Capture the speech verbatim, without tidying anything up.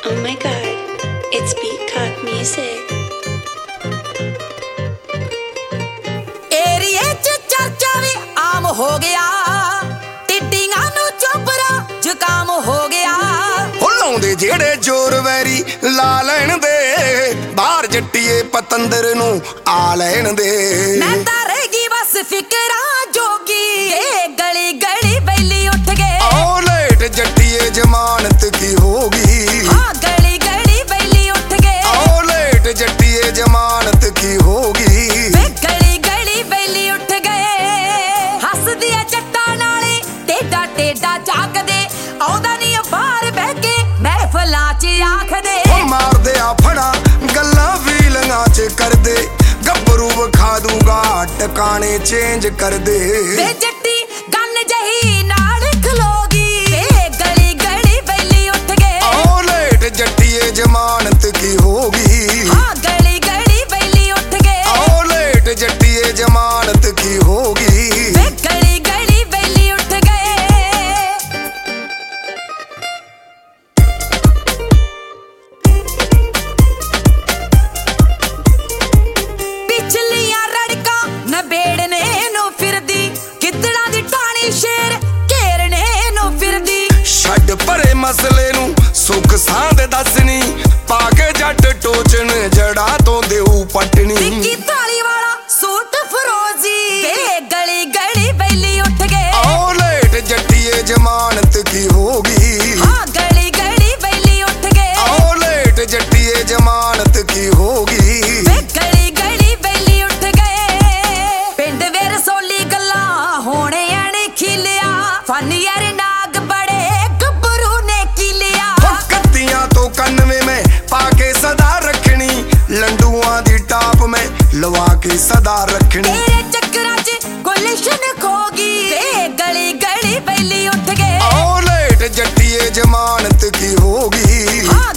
Oh my god, it's Peacock Music. ਏਰੀਏ ਚ ਚਰਚਾ ਵੀ ਆਮ ਹੋ ਗਿਆ, ਟਿੱਡੀਆਂ ਨੂੰ ਚੋਪਰਾ ਜ਼ੁਕਾਮ ਹੋ ਗਿਆ। ਹੋ ਲਾਉਂਦੇ ਜਿਹੜੇ ਜ਼ੋਰ ਵੈਰੀ ਲਾ ਲੈਣ ਦੇ, ਬਾਹਰ ਜੱਟੀਏ ਪਤੰਦਰ ਨੂੰ ਆ ਲੈਣ ਦੇ। ਮੈਂ ਤਾਂ ਰਹਿ ਗਈ ਬਸ ਫਿਕਰਾਂ ਜੋਗੀ, ਏ ਗਲੀ ਗਲੀ ਬੈਲੀ ਉੱਠ ਗਏ। ਆਓ ਲੇਟ ਜੱਟੀਏ ਜ਼ਮਾਨਤ ਕੀ ਹੋਗੀ, ਹਾਂ ਗਲੀ ਗਲੀ ਬੈਲੀ ਉੱਠ ਗਏ। ਆਓ ਲੇਟ ਜੱਟੀਏ ਜ਼ਮਾਨਤ ਕੀ ਹੋਗੀ, ਵੇ ਗਲੀ ਗਲੀ ਬੈਲੀ ਉੱਠ ਗਏ। ਹੱਸਦੀ ਆ ਜੱਟਾਂ ਨਾਲੇ ਟੇਡਾ ਟੇਡਾ ਝਾਕਦੇ, ਆਉਂਦਾ ਨਹੀਂ ਬਾਹਰ ਬਹਿ ਕੇ ਮਹਿਫਲਾਂ ਚ ਆਖਦੇ। ਉਹ ਮਾਰਦੇ ਆ ਫੜਾ ਗੱਲਾਂ ਫੀਲਿੰਗਾਂ ਚ ਕਰਦੇ, ਗੱਭਰੂ ਵਿਖਾ ਦੂਗਾ ਟਿਕਾਣੇ ਚੇਂਜ ਕਰਦੇ। ਵੇ ਜੱਟੀ ਗੰਨ ਜਹੀ ਨਾਲ ਖਲੋਗੀ, ਵੇ ਗਲੀ ਗਲੀ ਬੈਲੀ ਉੱਠ ਗਏ। ਆਓ ਲੇਟ ਜੱਟੀਏ ਜ਼ਮਾਨਤ ਕੀ ਹੋਗੀ, ਹਾਂ ਗਲੀ ਗਲੀ ਬੈਲੀ ਉੱਠ ਗਏ। ਆਓ ਲੇਟ ਜੱਟੀਏ ਜ਼ਮਾਨਤ ਕੀ ਹੋਗੀ, ਵੇ ਗਲੀ ਗਲੀ ਬੈਲੀ ਉੱਠ ਗਏ। ਪਿਛਲੀਆਂ ਰੜਕਾਂ ਨਬੇੜਨੇ ਨੂੰ ਫਿਰਦੀ, ਗਿੱਦੜਾਂ ਦੀ ਟਾਣੀ ਸ਼ੇਰ ਘੇਰਨੇ ਨੂੰ ਫਿਰਦੀ। ਛੱਡ ਪਰੇ ਮਸਲੇ ਨੂੰ ਸੁੱਖ ਸਾਂਦ ਦੱਸਣੀ, ਪਾ ਕੇ ਜੱਟ ਟੋਚਣ ਜੜਾ ਤੋਂ ਦੇਊ ਪਟਣੀ। ਵਿੱਕੀ ਥਾਲੀ ਵਾਲਾ ਸੂਟ ਫਰੋਜ਼ੀ, ਵੇ ਗਲੀ ਗਲੀ ਬੈਲੀ ਉੱਠ ਗਏ। ਆਓ ਲੇਟ ਜੱਟੀਏ ਜ਼ਮਾਨਤ ਕੀ ਹੋਗੀ, ਹਾਂ ਗਲੀ ਗਲੀ ਬੈਲੀ ਉੱਠ ਗਏ। ਆਓ ਲੇਟ ਜੱਟੀਏ ਜ਼ਮਾਨਤ ਕੀ ਹੋਗੀ, ਵੇ ਗਲੀ ਗਲੀ ਬੈਲੀ ਉੱਠ ਗਏ। ਪਿੰਡ ਵੇ ਰਸੋਲੀ ਗੱਲਾਂ ਹੋਣੇ ਐਣੇ ਖਿਲਿਆ, ਫਨ ਯਾਰ ਨਾਗ ਬੜੇ ਗੱਭਰੂ ਨੇ ਕੀਲਿਆ। ਕੱਤੀਆਂ ਤੋਂ ਕੰਨਵੇਂ ਮੈਂ ਪਾ ਕੇ ਸਦਾ ਰੱਖਣੀ, ਲੰਡੂਆਂ ਦੀ ਟਾਪ ਮੈਂ ਲਵਾ ਕੇ ਸਦਾ ਰੱਖਣੀ। ਤੇਰੇ ਚੱਕਰਾਂ ਚ ਗੁਲਸ਼ਨ ਖੋ ਗਈ, ਵੇ ਗਲੀ ਗਲੀ ਬੈਲੀ ਉੱਠ ਗਏ। ਆਓ ਲੇਟ ਜੱਟੀਏ ਜ਼ਮਾਨਤ ਕੀ ਹੋਗੀ, ਹਾਂ